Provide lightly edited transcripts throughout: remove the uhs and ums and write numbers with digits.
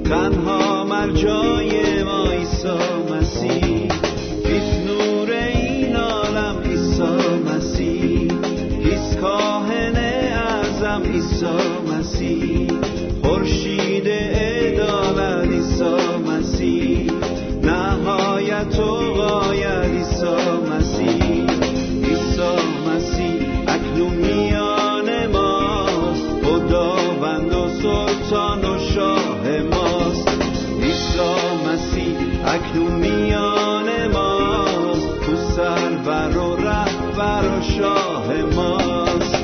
تنها مرجای ما عیسی مسیح، هیچ نور این عالم عیسی مسیح، هیچ کاهن اعظم عیسی مسیح، خورشید عدالت عیسی مسیح، نهایت و غایت عیسی مسیح. عیسی مسیح اکنون میان ماست، خداوند و سلطان و شاه ماست. عیسی مسیح اکنون میان ماست، تو سرور و رهبر و شاه ماست.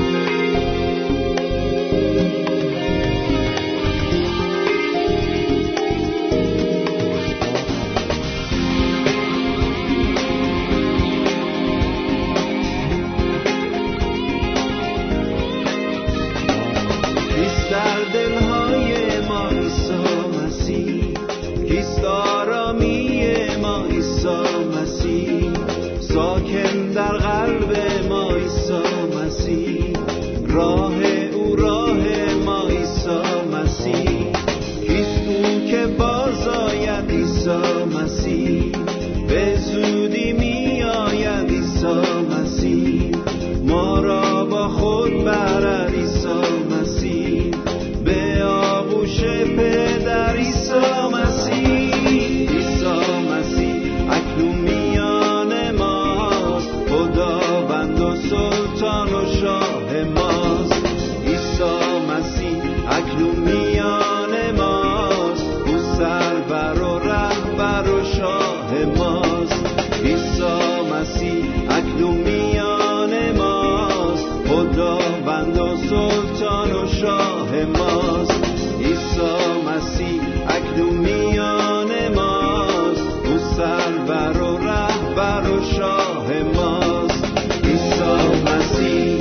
در دلهای ما عیسی مسیح، کیست آرامی ما عیسی مسیح، ساکن در قلب ما عیسی مسیح، راه او راه ما عیسی مسیح، کیست او که باز آید عیسی مسیح، به زودی می آید عیسی مسیح، ما را با خود برد عیسی مسیح، به آغوش پدر عیسی مسیح. عیسی مسیح اکنون میان ماست، خداوند و سلطان و شاه ماست. عیسی مسیح اکنون میان ماست، او سرور و رهبر و شاه ماست. عیسی مسیح اکنون میان ماست، خداوند و سلطان و شاه ماست. عیسی مسیح اکنون میان ماست، او سرور و رهبر و شاه ماست. عیسی مسیح.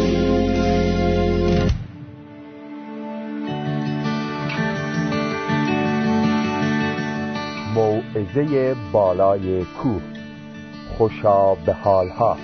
موعظه بالای کوه، خوشا به حالها.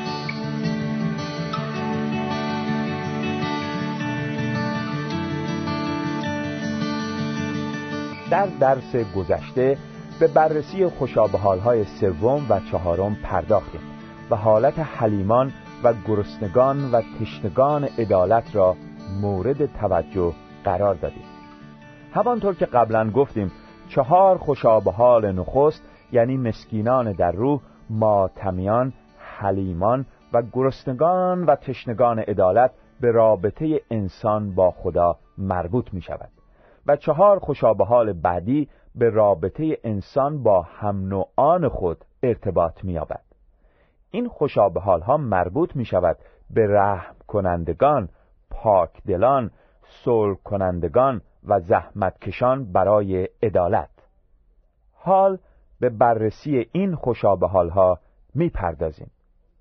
در درس گذشته به بررسی خوشابه‌حال‌های سوم و چهارم پرداختیم و حالت حلیمان و گرسنگان و تشنگان عدالت را مورد توجه قرار دادیم. همانطور که قبلا گفتیم 4 خوشابه‌حال نخست یعنی مسکینان در روح، ماتمیان، حلیمان و گرسنگان و تشنگان عدالت به رابطه انسان با خدا مربوط می شود و 4 خوشابه‌حال بعدی به رابطه انسان با هم نوعان خود ارتباط می یابد. این خوشابه‌حال‌ها مربوط می شود به رحم کنندگان، پاک دلان، صلح کنندگان و زحمتکشان برای عدالت. حال به بررسی این خوشابه‌حال‌ها می پردازیم.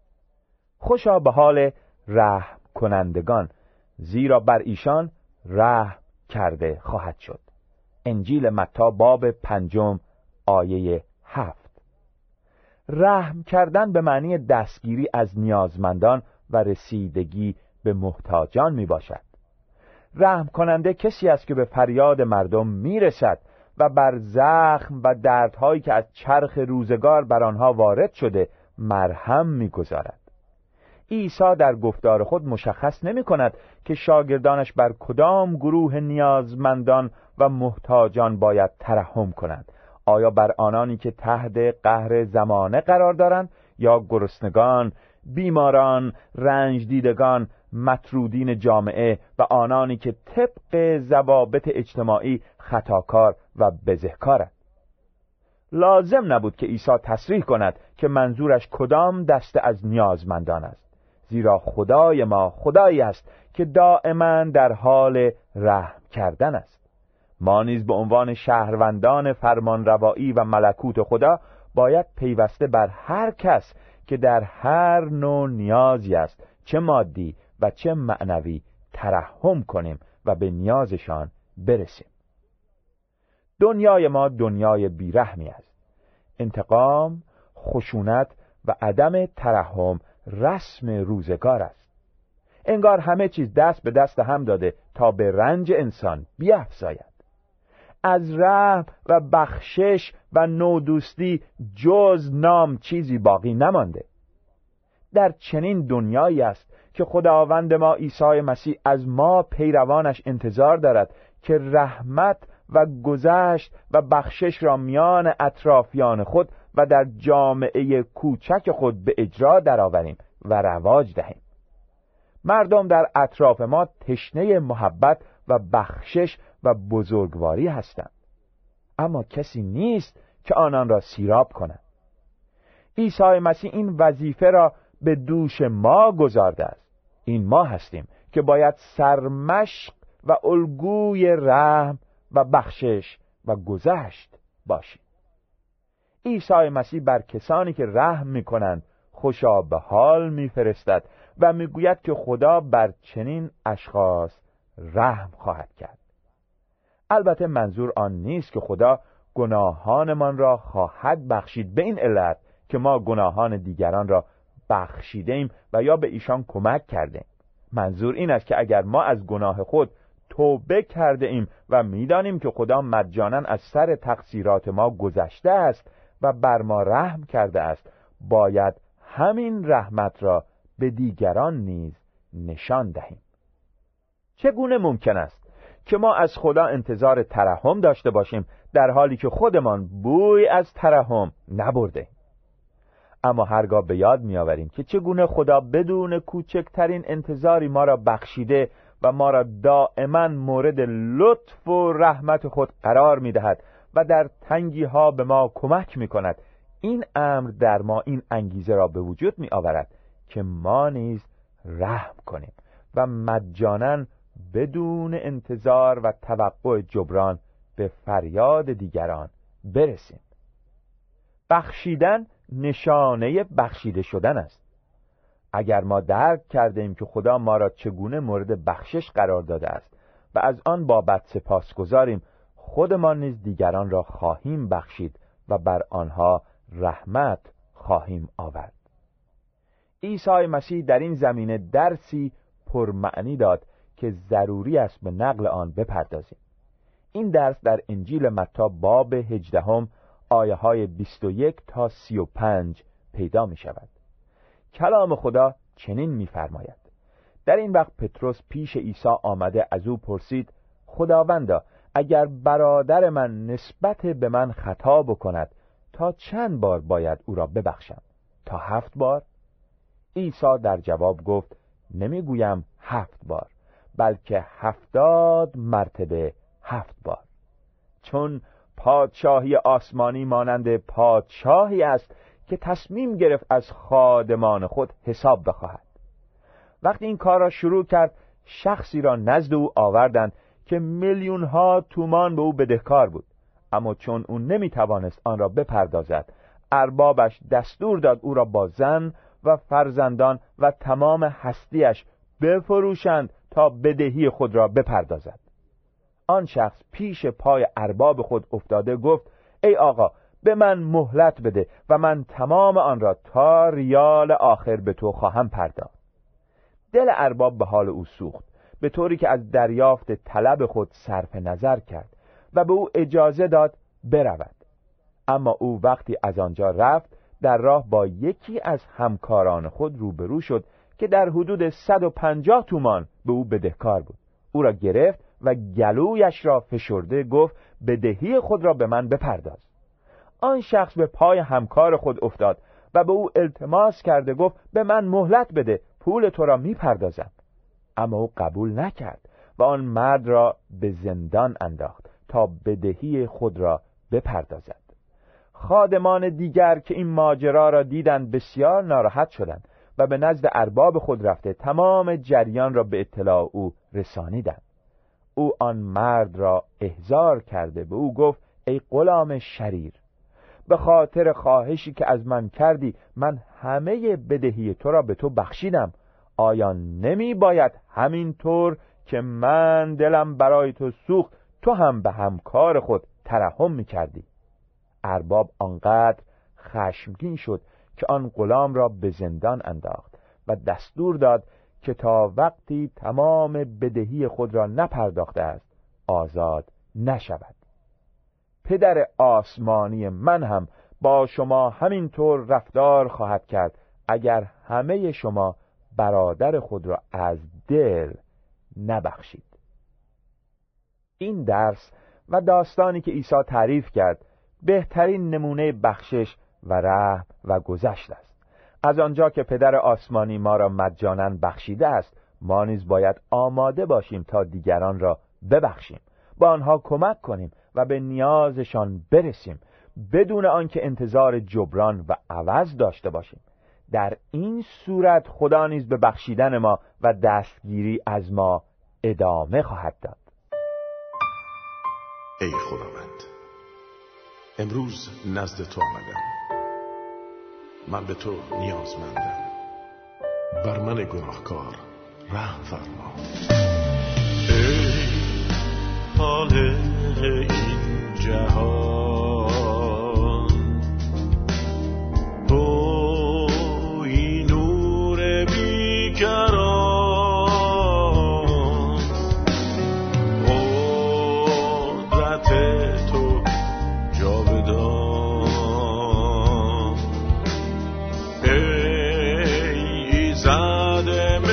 خوشابه‌حال رحم کنندگان، زیرا بر ایشان رحم کرده خواهد شد. انجیل متی باب 5 آیه 7. رحم کردن به معنی دستگیری از نیازمندان و رسیدگی به محتاجان می باشد. رحم کننده کسی است که به فریاد مردم می رسد و بر زخم و دردهایی که از چرخ روزگار بر آنها وارد شده مرهم می گذارد. عیسی در گفتار خود مشخص نمی کند که شاگردانش بر کدام گروه نیازمندان و محتاجان باید ترحم کنند. آیا بر آنانی که تحت قهر زمانه قرار دارند یا گرسنگان، بیماران، رنج دیدگان، مطرودین جامعه و آنانی که طبق ضوابط اجتماعی خطاکار و بزهکارند؟ لازم نبود که عیسی تصریح کند که منظورش کدام دسته از نیازمندان است، زیرا خدای ما خدایی است که دائما در حال رحم کردن است. ما نیز به عنوان شهروندان فرمانروایی و ملکوت خدا باید پیوسته بر هر کس که در هر نوع نیازی است، چه مادی و چه معنوی، ترحم کنیم و به نیازشان برسیم. دنیای ما دنیای بیرحمی است. انتقام، خشونت و عدم ترحم رسم روزگار است. انگار همه چیز دست به دست هم داده تا به رنج انسان بیفزاید. از رحم و بخشش و نودوستی جز نام چیزی باقی نمانده. در چنین دنیایی است که خداوند ما عیسی مسیح از ما پیروانش انتظار دارد که رحمت و گذشت و بخشش را میان اطرافیان خود و در جامعه کوچک خود به اجرا درآوریم و رواج دهیم. مردم در اطراف ما تشنه محبت و بخشش و بزرگواری هستند، اما کسی نیست که آنان را سیراب کند. عیسی مسیح این وظیفه را به دوش ما گذارده است. این ما هستیم که باید سرمشق و الگوی رحم و بخشش و گذشت باشیم. عیسی مسیح بر کسانی که رحم می‌کنند خوشا به حال می‌فرستد و می‌گوید که خدا بر چنین اشخاص رحم خواهد کرد. البته منظور آن نیست که خدا گناهانمان را خواهد بخشید به این علت که ما گناهان دیگران را بخشیدیم و یا به ایشان کمک کردیم. منظور این است که اگر ما از گناه خود توبه کرده ایم و می‌دانیم که خدا مجانا از سر تقصیرات ما گذشته است و بر ما رحم کرده است، باید همین رحمت را به دیگران نیز نشان دهیم. چگونه ممکن است که ما از خدا انتظار ترحم داشته باشیم در حالی که خودمان بوی از ترحم نبرده؟ اما هرگاه به یاد می‌آوریم که چگونه خدا بدون کوچکترین انتظاری ما را بخشیده و ما را دائما مورد لطف و رحمت خود قرار می‌دهد و در تنگی‌ها به ما کمک می‌کند، این امر در ما این انگیزه را به وجود می‌آورد که ما نیز رحم کنیم و مجاناً بدون انتظار و توقع جبران به فریاد دیگران برسیم. بخشیدن نشانه بخشیده شدن است. اگر ما درک کردیم که خدا ما را چگونه مورد بخشش قرار داده است و از آن بابت سپاسگزاریم، خودمان نیز دیگران را خواهیم بخشید و بر آنها رحمت خواهیم آورد. عیسی مسیح در این زمینه درسی پرمعنی داد که ضروری است به نقل آن بپردازیم. این درس در انجیل متی باب 18 آیه های 21 تا 35 پیدا می شود. کلام خدا چنین می فرماید: در این وقت پتروس پیش عیسی آمده از او پرسید: خداوندا، اگر برادر من نسبت به من خطا بکند تا چند بار باید او را ببخشم؟ تا 7 بار؟ عیسی در جواب گفت: نمیگویم 7 بار، بلکه 70 مرتبه 7 بار. چون پادشاهی آسمانی مانند پادشاهی است که تصمیم گرفت از خادمان خود حساب بخواهد. وقتی این کار را شروع کرد، شخصی را نزد او آوردند که میلیون‌ها تومان به او بدهکار بود، اما چون او نمیتوانست آن را بپردازد، اربابش دستور داد او را با زن و فرزندان و تمام هستیش بفروشند تا بدهی خود را بپردازد. آن شخص پیش پای ارباب خود افتاده گفت: ای آقا، به من مهلت بده و من تمام آن را تا ریال آخر به تو خواهم پرداخت. دل ارباب به حال او سوخت، به طوری که از دریافت طلب خود صرف نظر کرد و به او اجازه داد برود. اما او وقتی از آنجا رفت، در راه با یکی از همکاران خود روبرو شد که در حدود 150 تومان به او بدهکار بود. او را گرفت و گلویش را فشرده گفت: بدهی خود را به من بپرداز. آن شخص به پای همکار خود افتاد و به او التماس کرده گفت: به من مهلت بده، پول تو را میپردازم. اما او قبول نکرد و آن مرد را به زندان انداخت تا بدهی خود را بپردازد. خادمان دیگر که این ماجرا را دیدند بسیار ناراحت شدند و به نزد ارباب خود رفته تمام جریان را به اطلاع او رسانیدند. او آن مرد را احضار کرده به او گفت: ای غلام شریر، به خاطر خواهشی که از من کردی من همه بدهی تو را به تو بخشیدم. آیا نمی باید همین طور که من دلم برای تو سوخت تو هم به همکار خود ترحم می کردی؟ ارباب آنقدر خشمگین شد که آن غلام را به زندان انداخت و دستور داد که تا وقتی تمام بدهی خود را نپرداخته است آزاد نشود. پدر آسمانی من هم با شما همینطور رفتار خواهد کرد اگر همه شما برادر خود را از دل نبخشید. این درس و داستانی که عیسی تعریف کرد بهترین نمونه بخشش و رحم و گذشت است. از آنجا که پدر آسمانی ما را مجانا بخشیده است، ما نیز باید آماده باشیم تا دیگران را ببخشیم، با آنها کمک کنیم و به نیازشان برسیم بدون آنکه انتظار جبران و عوض داشته باشیم. در این صورت خدا نیز به بخشیدن ما و دستگیری از ما ادامه خواهد داد. ای خداوند، امروز نزد تو آمدم. من به تو نیازمندم. بر من گناهکار رحم فرما. ای حال این جهان، تویی نور بیکران، قدرت تو جاودان. ای ایزد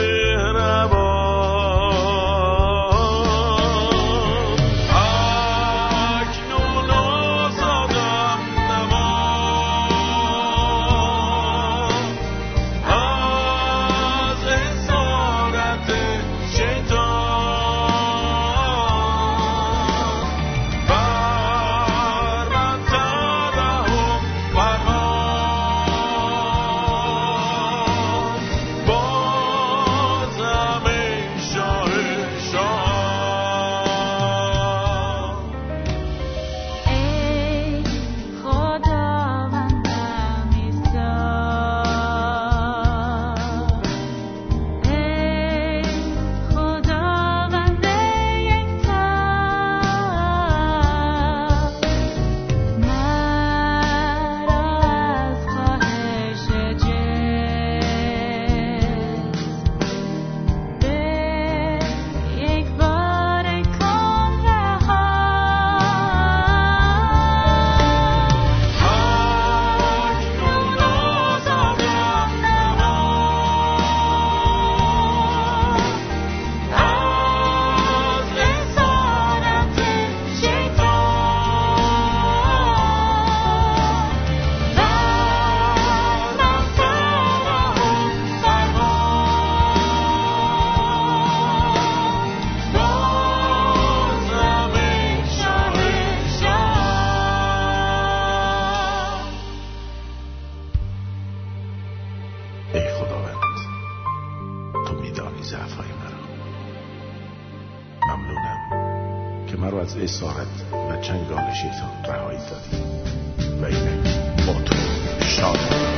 مرا از اسارت و چنگال شیطان رهایی دادی و اینک با تو شادم.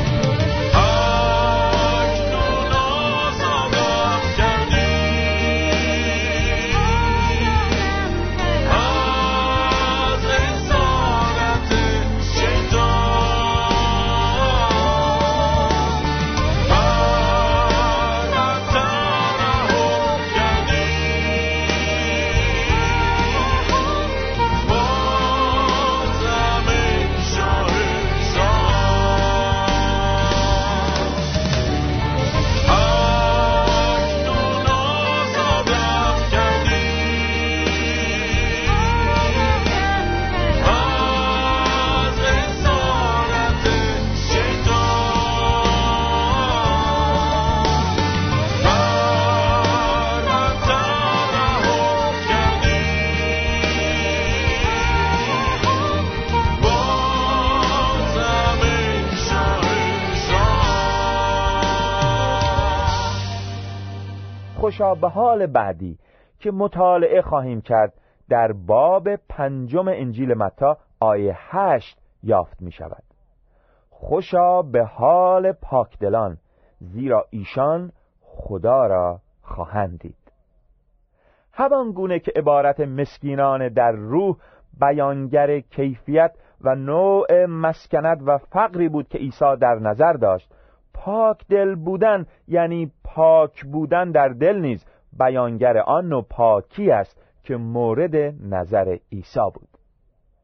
خوشا به حال بعدی که مطالعه خواهیم کرد در باب 5 انجیل متی آیه 8 یافت می شود. خوشا به حال پاکدلان، زیرا ایشان خدا را خواهند دید. همان گونه که عبارت مسکینان در روح بیانگر کیفیت و نوع مسکنت و فقری بود که عیسی در نظر داشت، پاک دل بودن یعنی پاک بودن در دل نیز بیانگر آن نوع پاکی است که مورد نظر عیسی بود.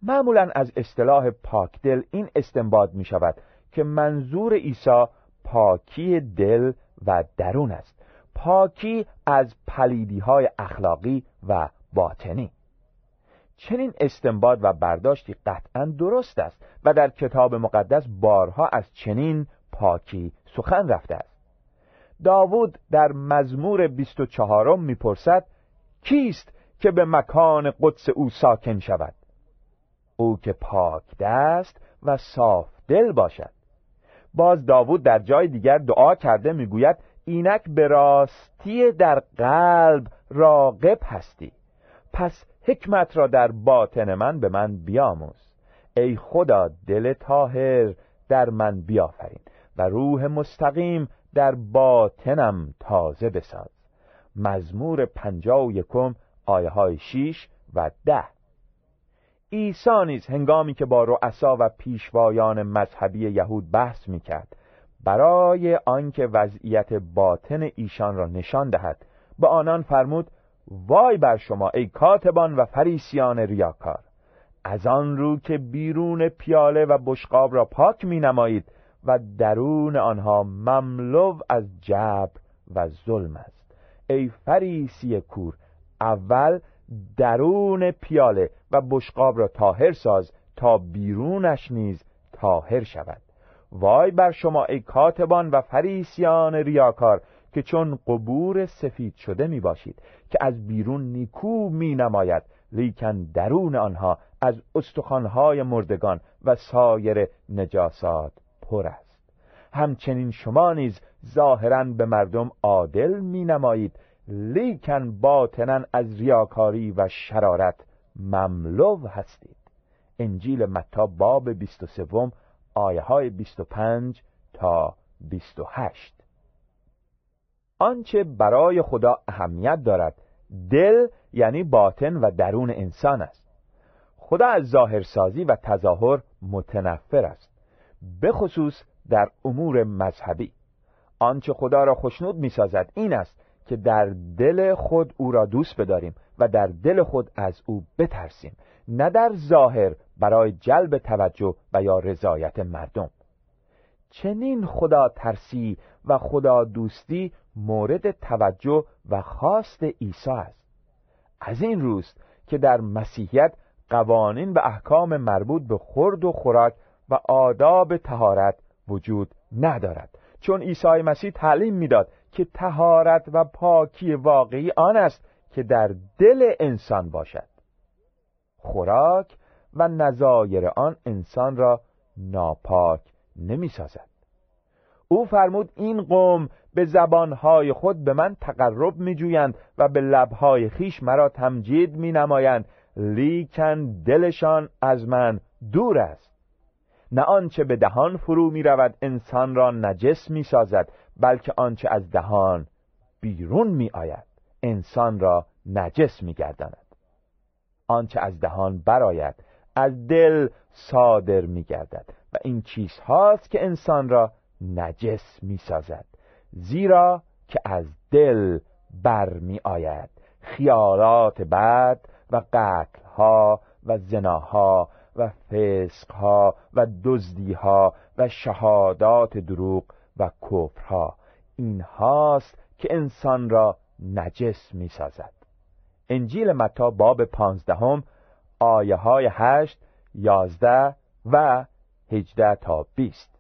معمولاً از اصطلاح پاکدل این استنباط می شود که منظور عیسی پاکی دل و درون است، پاکی از پلیدی‌های اخلاقی و باطنی. چنین استنباط و برداشتی قطعاً درست است و در کتاب مقدس بارها از چنین پاکی سخن رفته است. داوود در مزمور 24 می‌پرسد کیست که به مکان قدس او ساکن شود؟ او که پاک دست و صاف دل باشد. باز داوود در جای دیگر دعا کرده میگوید اینک به راستی در قلب راغب هستی، پس حکمت را در باطن من به من بیاموز. ای خدا دل طاهر در من بیافرین و روح مستقیم در باطنم تازه بساز. مزمور 51 آیه های 6 و 10. عیسی نیز هنگامی که با رؤسا و پیشوایان مذهبی یهود بحث میکرد برای آنکه وضعیت باطن ایشان را نشان دهد به آنان فرمود وای بر شما ای کاتبان و فریسیان ریاکار، از آن رو که بیرون پیاله و بشقاب را پاک می نمایید و درون آنها مملو از جبر و ظلم است. ای فریسی کور، اول درون پیاله و بشقاب را طاهر ساز تا بیرونش نیز طاهر شود. وای بر شما ای کاتبان و فریسیان ریاکار که چون قبور سفید شده می باشید که از بیرون نیکو می نماید لیکن درون آنها از استخوان‌های مردگان و سایر نجاسات پر است. همچنین شما نیز ظاهراً به مردم عادل می نمایید لیکن باطناً از ریاکاری و شرارت مملو هستید. انجیل متی باب 23 آیه های 25 تا 28. آنچه برای خدا اهمیت دارد دل یعنی باطن و درون انسان است. خدا از ظاهرسازی و تظاهر متنفر است، به خصوص در امور مذهبی. آنچه خدا را خوشنود می‌سازد این است که در دل خود او را دوست بداریم و در دل خود از او بترسیم، نه در ظاهر برای جلب توجه و یا رضایت مردم. چنین خدا ترسی و خدا دوستی مورد توجه و خواست عیسی است. از این روست که در مسیحیت قوانین و احکام مربوط به خورد و خوراک و آداب طهارت وجود ندارد، چون عیسی مسیح تعلیم میداد که طهارت و پاکی واقعی آن است که در دل انسان باشد. خوراک و نظایر آن انسان را ناپاک نمی سازد. او فرمود این قوم به زبانهای خود به من تقرب می جویند و به لبهای خیش مرا تمجید می نمایند لیکن دلشان از من دور است. نه آنچه به دهان فرو می رود انسان را نجس می سازد، بلکه آنچه از دهان بیرون می آید انسان را نجس می گرداند. آنچه از دهان برآید از دل صادر می گردد و این چیزهاست که انسان را نجس می سازد، زیرا که از دل بر می آید خیالات بد و قتلها و زناها و فسقها و دزدیها و شهادات دروغ و کفرها. این هاست که انسان را نجس می سازد. انجیل متی باب 15 آیه های 8، 11 و 18 تا 20.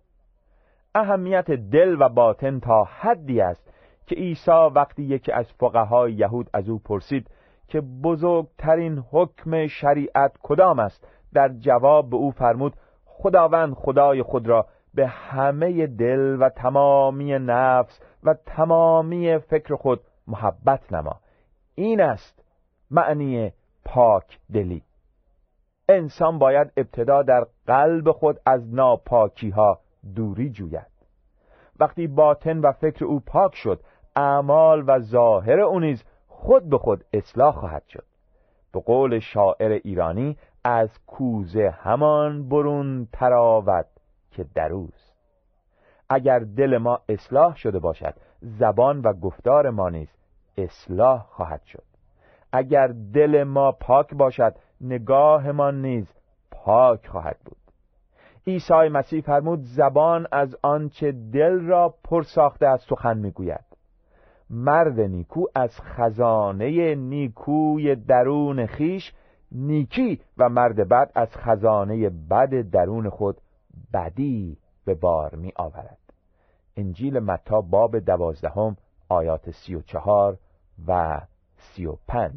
اهمیت دل و باطن تا حدی است که عیسی وقتی یکی از فقهای یهود از او پرسید که بزرگترین حکم شریعت کدام است، در جواب به او فرمود خداوند خدای خود را به همه دل و تمامی نفس و تمامی فکر خود محبت نما. این است معنی پاک دلی. انسان باید ابتدا در قلب خود از ناپاکی ها دوری جوید. وقتی باطن و فکر او پاک شد، اعمال و ظاهر او نیز خود به خود اصلاح خواهد شد. به قول شاعر ایرانی از کوزه همان برون تراود که دروست. اگر دل ما اصلاح شده باشد، زبان و گفتار ما نیز اصلاح خواهد شد. اگر دل ما پاک باشد، نگاه ما نیز پاک خواهد بود. عیسی مسیح فرمود زبان از آنچه دل را پر ساخته از سخن میگوید. مرد نیکو از خزانه نیکوی درون خیش نیکی و مرد بد از خزانه بد درون خود بدی به بار می آورد. انجیل متی باب 12 آیات 34 و 35.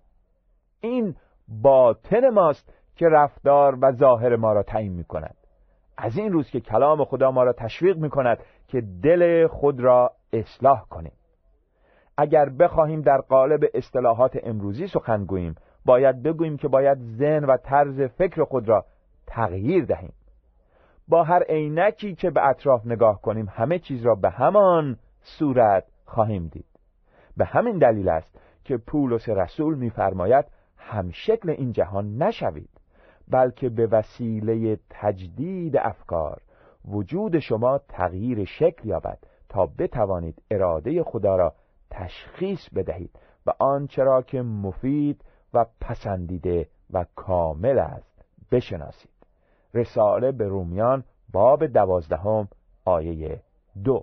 این باطن ماست که رفتار و ظاهر ما را تعیین می کند. از این روز که کلام خدا ما را تشویق می کند که دل خود را اصلاح کنیم. اگر بخواهیم در قالب اصطلاحات امروزی سخن گوییم، باید بگوییم که باید ذهن و طرز فکر خود را تغییر دهیم. با هر عینکی که به اطراف نگاه کنیم همه چیز را به همان صورت خواهیم دید. به همین دلیل است که پولس رسول می‌فرماید هم شکل این جهان نشوید، بلکه به وسیله تجدید افکار وجود شما تغییر شکل یابد تا بتوانید اراده خدا را تشخیص بدهید و آنچه را که مفید و پسندیده و کامل است بشناسید. رساله به رومیان باب 12 آیه 2.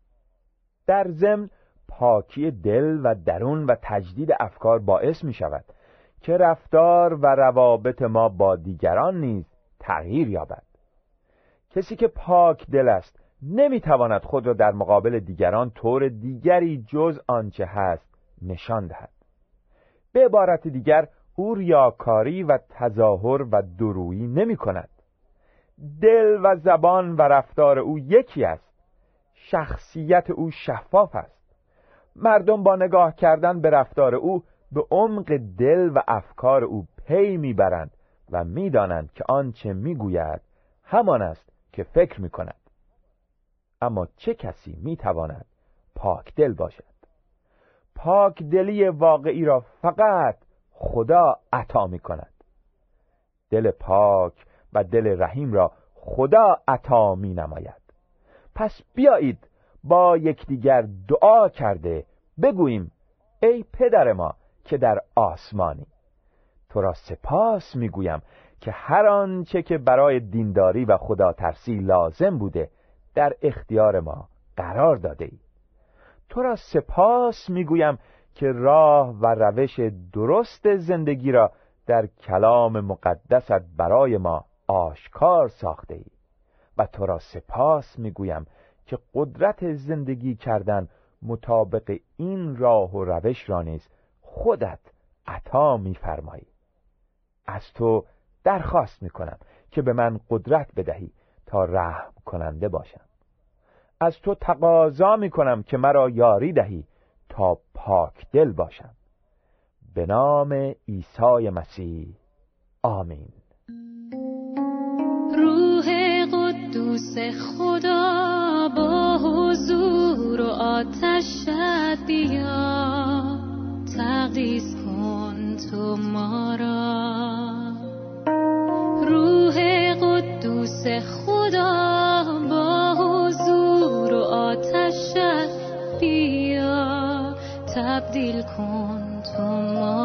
در ضمن پاکی دل و درون و تجدید افکار باعث می شود که رفتار و روابط ما با دیگران نیز تغییر یابد. کسی که پاک دل است نمی تواند خود را در مقابل دیگران طور دیگری جز آنچه هست نشان دهد. به عبارت دیگر او ریاکاری و تظاهر و دورویی نمی کند. دل و زبان و رفتار او یکی است. شخصیت او شفاف است. مردم با نگاه کردن به رفتار او به عمق دل و افکار او پی میبرند و میدانند که آنچه میگوید همان است که فکر میکند. اما چه کسی میتواند پاک دل باشد؟ پاک دلی واقعی را فقط خدا عطا میکند. دل پاک و دل رحیم را خدا عطا مینماید. پس بیایید با یکدیگر دعا کرده بگوییم ای پدر ما که در آسمانی، تو را سپاس میگویم که هر آنچه که برای دینداری و خدا ترسی لازم بوده در اختیار ما قرار داده ای. تو را سپاس میگویم که راه و روش درست زندگی را در کلام مقدست برای ما آشکار ساخته ای و تو را سپاس میگویم که قدرت زندگی کردن مطابق این راه و روش را نیز خودت عطا می‌فرمایی. از تو درخواست می‌کنم که به من قدرت بدهی تا رحم کننده باشم. از تو تقاضا می‌کنم که مرا یاری دهی تا پاک دل باشم. به نام عیسی مسیح آمین. روح قدوس خدا با حضور و آتشت بیا، تقدیس کن تو ما را. روح قدوس خدا با حضور و آتشت بیا، تبدیل کن تو ما